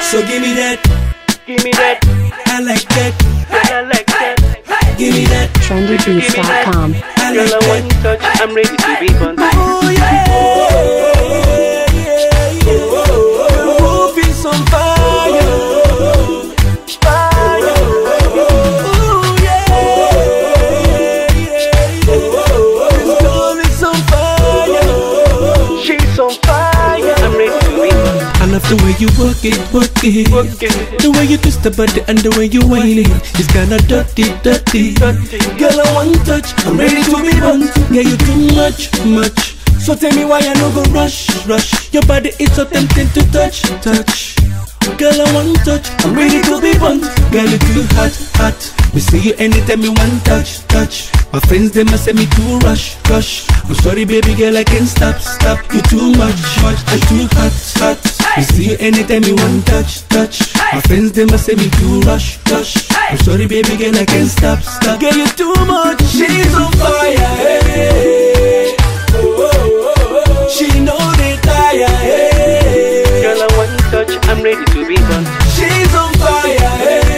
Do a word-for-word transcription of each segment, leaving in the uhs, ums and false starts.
So give me that, Give me that, I like that, girl, I like that. give me that, trendy beats dot com. I Girl, like I want that. touch, I'm ready to be bunt. Oh yeah, yeah, yeah. The roof is on fire, fire. Oh yeah, yeah, yeah. This girl is on fire. She's on fire, I'm ready to be bunt. I love the way you work it, work it. Work it. The way you twist the body and the way you whine it. It's kinda dirty, dirty. Girl, I want touch, I'm ready to be bunt. Yeah, you too much, much. So tell me why I no go rush, rush. Your body is so tempting to touch, touch. Girl, I want touch, I'm ready to be bunt. Girl, you too hot, hot. We see you anytime you want touch, touch. My friends, they must say me too rush, rush. I'm sorry, baby girl, I can't stop, stop. You too much, much. I'm too hot, hot. We see you anytime you want touch, touch. My friends, they must say me too rush, rush. I'm sorry, baby girl, I can't stop, stop. Girl, you too much. She's on fire, hey. Oh, oh, oh, oh. She know they tire, hey. Girl, I want touch, I'm ready to be bunt. She's on fire,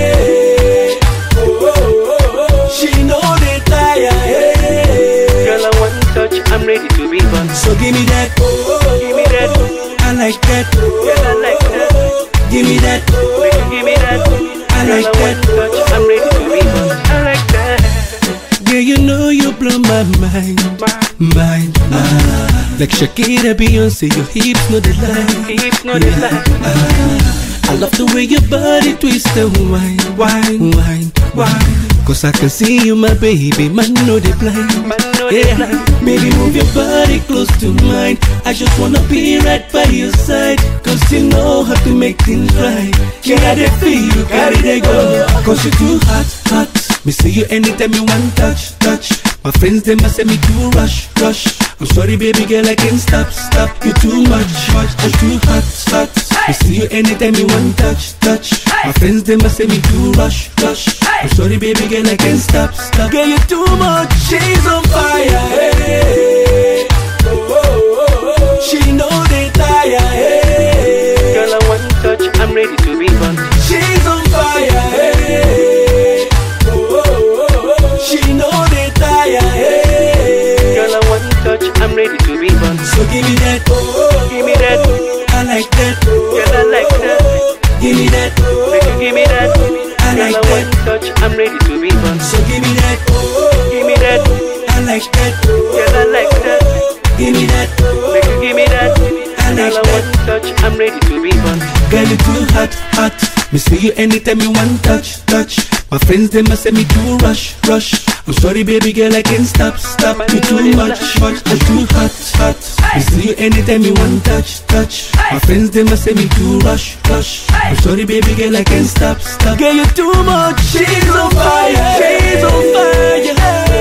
hey. Oh, oh, oh, oh. She know they tire, hey. Girl, I want touch, I'm ready to be bunt. So give me that, oh, oh, Give me that, I like that, girl, I like that. give me that, Make you give me that. I Girl, like I want that. touch, I'm ready to be bunt. I like that. Girl, you know you blow my mind, My mind, ah. Like Shakira, Beyonce, your hips know the line. hips know the lie. I love the way your body twists and whine, whine, whine, whine. Cause I can see you, my baby, man, know they blind. Man know they Yeah, blind. baby, move your body close to mine. I just wanna be right by your side. Cause you know how to make things right. Can I feel you, carry they go. Cause you too hot, hot. Me see you anytime you want touch, touch. My friends, they must say me too rush, rush. I'm sorry, baby girl, I can't stop, stop. You too much, much. I'm too hot, hot. Me see you anytime you want touch, touch. My friends, they must say me too rush, rush. I'm sorry, baby girl, I can't stop, stop. Girl, you too much. She's on fire, hey. Oh, oh, oh, oh. She know they tire, hey. Girl, I want touch, I'm ready to be bunt. She's on fire, hey. Oh, oh, oh, oh. She know they tire, hey. Girl, I want touch, I'm ready to be bunt. So give me that, oh, oh, Give me that, I like that, girl, I like that. give me that, Make you give me that. I Girl, like I want that. touch, I'm ready to be bunt. So give me that, Give me that, I like that, girl, I like that. give me that, Make you give me that. I like Girl, I want touch, I'm ready to be bunt. girl, you too hot, hot. Me see you anytime you want touch, touch. My friends, they must say me too rush, rush. I'm sorry, baby girl, I can't stop, stop. You too much, much. I'm too hot, hot. Me see you anytime you want touch, touch. My friends, they must say me too rush, rush. I'm sorry, baby girl, I can't stop, stop. Girl, you too much. She's on fire, she's on fire.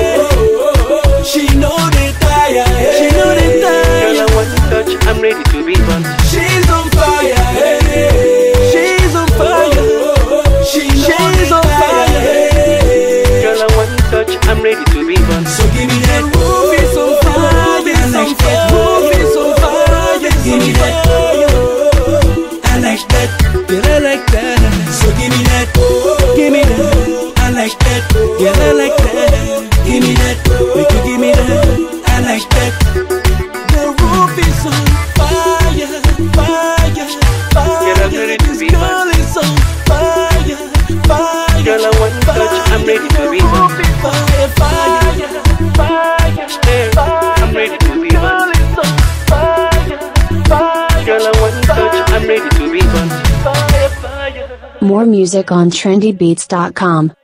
She know they tire, she know they Girl, tire. I want touch, I'm ready to be bunt. She's on fire, hey. She's on fire. She she's on fire, hey. Girl, I want touch, I'm ready to be bunt. So give me that, move it so fire, I like that, move it so fire, give me that, I like that, girl, I like that. So give me that, give me that, I like that, girl, I like that. Give me that, make you give me that, I like that. The roof is on fire, fire, fire. Girl, I'm ready to This be girl bunt. is on fire, fire. Girl, I want touch, I'm ready to be The bunt. roof is fire, fire, fire, Hey, I'm ready to be bunt. Girl is on fire, fire. Girl, I want touch, I'm ready to be bunt. Fire, fire. More music on trendy beats dot com.